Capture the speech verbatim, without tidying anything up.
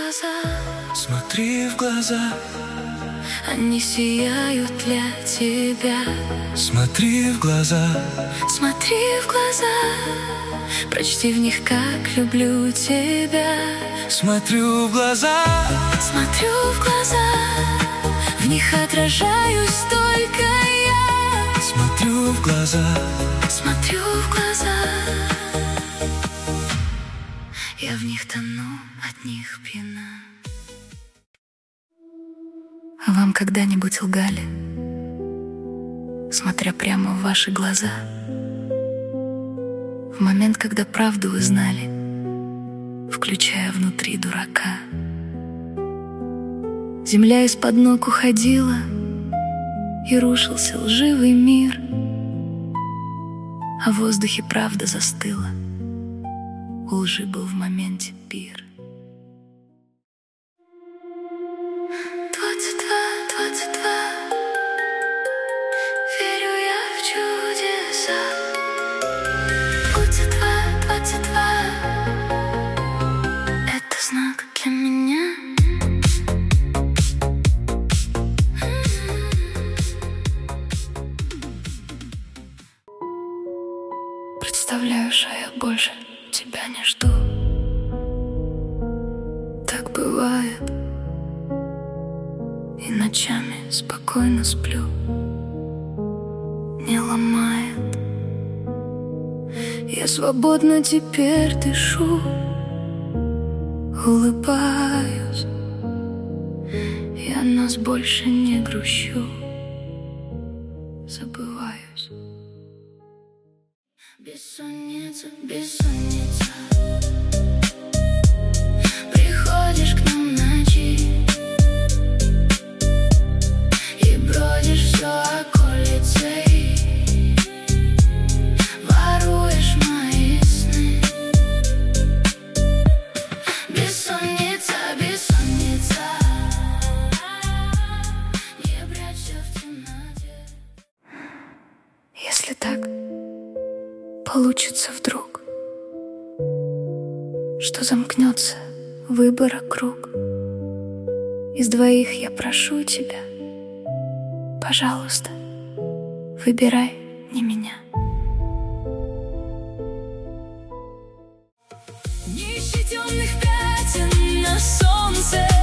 глаза, смотри в глаза, они сияют для тебя. смотри в глаза, Смотри в глаза, прочти в них, как люблю тебя. смотрю в глаза, Смотрю в глаза, в них отражаюсь только я. смотрю в глаза, Смотрю в глаза, я в них тону, от них пьяна. А вам когда-нибудь лгали, смотря прямо в ваши глаза? В момент, когда правду вы знали, включая внутри дурака. Земля из-под ног уходила, и рушился лживый мир, а в воздухе правда застыла. У лжи был в моменте пир. Двадцать два, двадцать два, верю я в чудеса. Двадцать два, двадцать два, это знак для меня. Представляю, что я больше тебя не жду. Так бывает, и ночами спокойно сплю. Не ломает, я свободно теперь дышу. Улыбаюсь, я нас больше не грущу. Забываюсь. Бессонница, бессонница, приходишь к нам ночи и бродишь все околицей, воруешь мои сны. Бессонница, бессонница, не прячься в темноте. Если так получится вдруг, что замкнется выбора круг, из двоих я прошу тебя, пожалуйста, выбирай не меня. Не ищи темных пятен на солнце,